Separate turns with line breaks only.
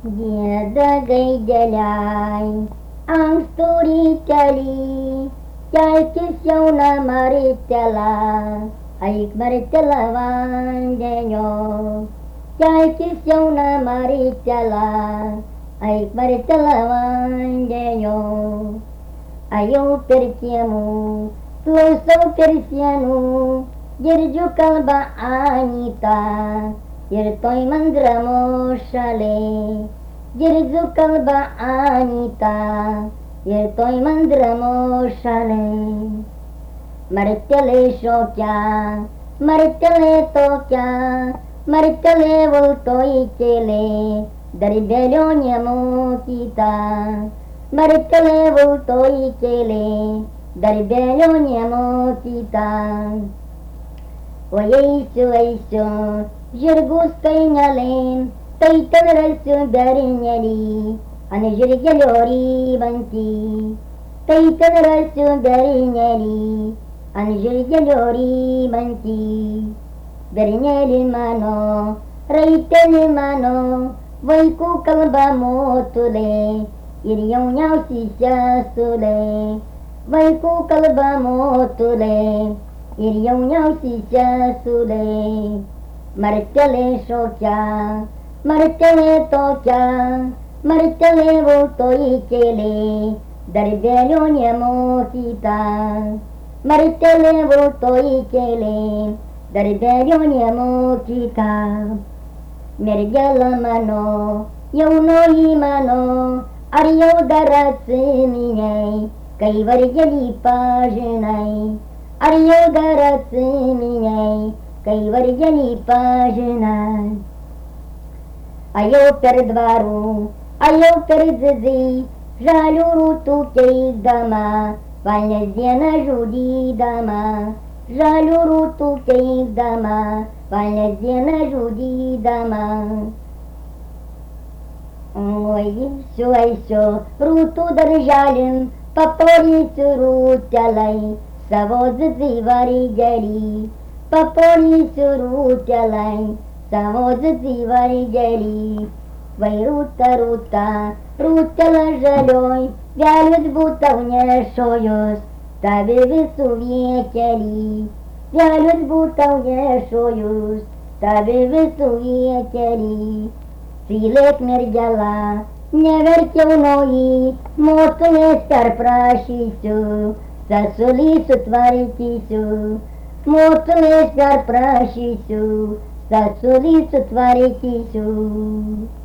Gieda gaideliai, anksturiteliai, kelkis jauna Maritela, eik Maritela vandenio. Kelkis jauna Maritela, eik Maritela vandenio. Ėjau per kiemų, klausau per sienų, girdžiu kalbą Anytą ir toj mandramo šalė. Girdžiu kalbą Anytą ir toj mandramo šalė. Martelė šokia, martelė tokia, martelė voltoj kėlė, darbelio nemokyta. Martelė voltoj kėlė, darbelio nemokyta. O eisiu, žirgus kainelėn, tai ten rasiu bernelį, ant žirgelio rybantį. Tai ten rasiu bernelį, ant žirgelio rybantį. Bernelį mano, raitelį mano, vaikų kalba motulė ir jauniausi sesulė. Vaikų kalba motulė ir jauniausi sesulė. Martelė šokia, martelė tokia, martelė voltoj kėlė, darbelio nemokyta. Martelė voltoj kėlė, darbelio nemokyta. Mergela mano, jaunoji mano, ar jau dar atsiminei, kai vargelį pažinai? Ar jau dar atsiminei, kai vargelį pažinai? Ėjau per dvarų, ėjau per dzidį, žalių rūtų keikdama, valnės dieną žudydama. Žalių rūtų keikdama, valnės dieną žudydama. Oi, eisiu rūtų darželin, papolysiu rūtelai, savo dzidį vargelį. Papolysiu rūtelai, savo dzidį vargelį. Vai rūta, rūta, rūtela žalioj, vėlius būtau nešojus, tavi visų viekelį. Vėlius būtau nešojus, tavi visų viekelį. Tylėk mergela, neverk jaunoji, motulės perprašysiu, sesulį sutvarkysiu. Motulės perprašysiu, sesulį sutvarkysiu.